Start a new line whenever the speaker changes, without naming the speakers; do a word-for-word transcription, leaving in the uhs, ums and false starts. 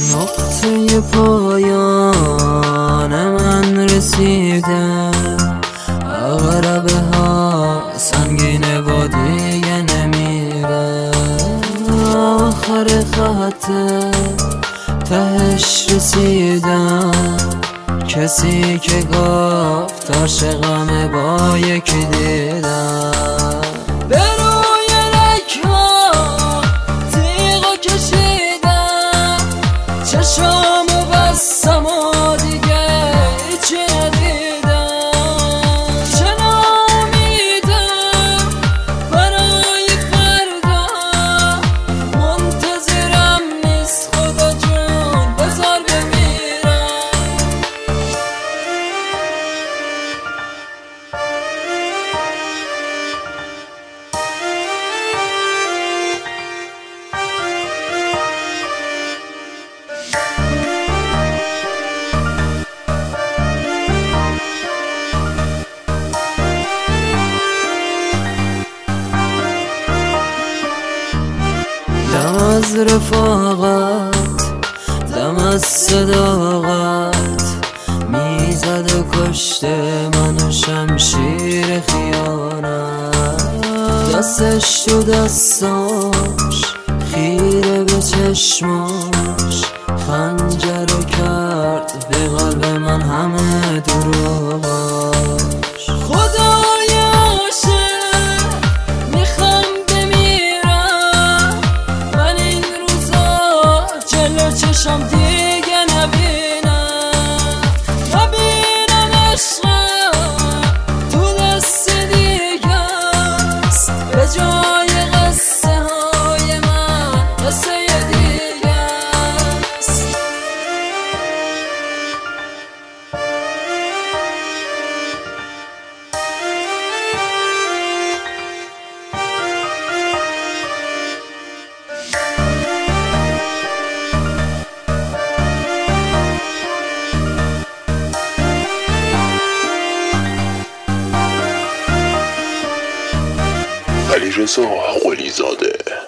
نقطه پایان من رسیده، عقربه ها سنگینه و دیگه نمیره. آخر خطه تهش رسیدم، کسی که گفت عاشقمه با یکی دیدم. به روی رک‌ها تیغو کشیدم، چشامو بستم و دیگه هیچی ندیدم. چه ناامیدم برای فردا، منتظرم نیست خدا جون بذار بمیرم. دم از رفاقت، دم از صداقت، میزد و کشته منو شمشیر خیانت. دستش تو دستاش، خیره به چشماش، خنجر کرد به قلب من همه دروغاش. خدای عاشق میخوام بمیرم، من این روزا جلو چشم دیگه نبینم. نبینم عشقم تو دست دیگه است، به جای قصه های من قصه دیگه است.
علیرضا قلی زاده.